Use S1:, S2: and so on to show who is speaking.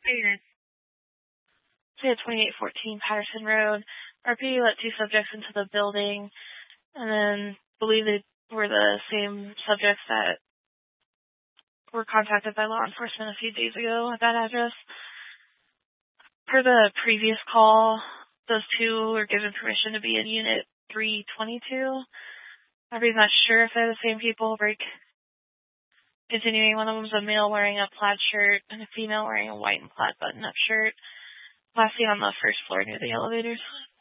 S1: Figured. We had 2814 Patterson Road. RP let 2 subjects into the building, and then believe they were the same subjects that were contacted by law enforcement a few days ago at that address. Per the previous call, those 2 were given permission to be in Unit 322. RP's not sure if they're the same people. Continuing, one of them was a male wearing a plaid shirt and a female wearing a white and plaid button-up shirt. Last seen on the first floor near the elevators.